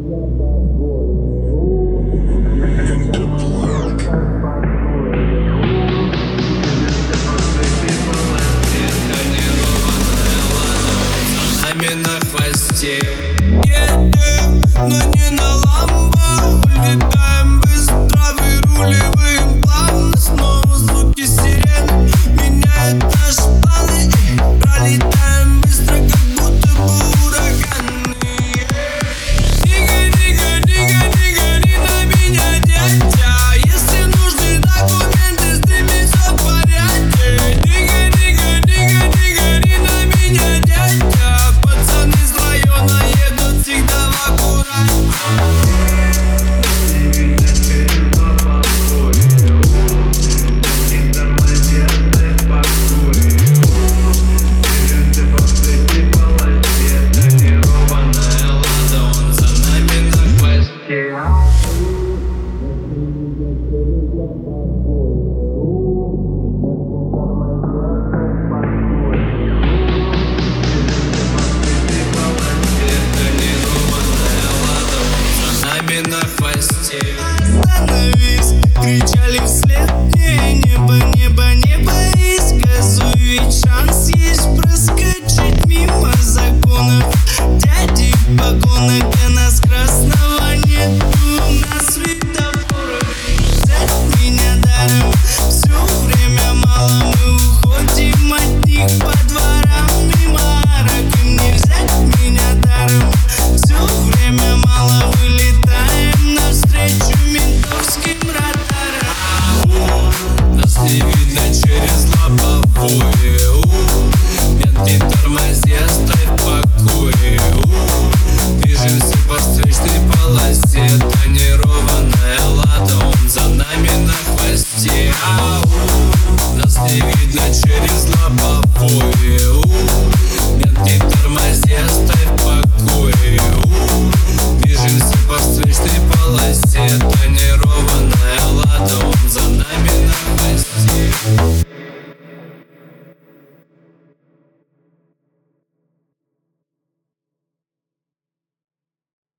На хвосте едем, но не на ламбо. Улетаем быстро, выруливаем плавно. Снова звуки сирен меняют наши планы. Пролетаем быстро, как будто бы ураганы. Не гори, гори, гори, гори на меня, дядя. Если нужны документы, с ними все в порядке. Не гори, гори, гори, гори на меня, дядя. Пацаны с района едут всегда в аккурат. На хвосте остановись, кричали вслед мне. Небо, небо, не боись, газуй, ведь шанс есть проскочить мимо законов.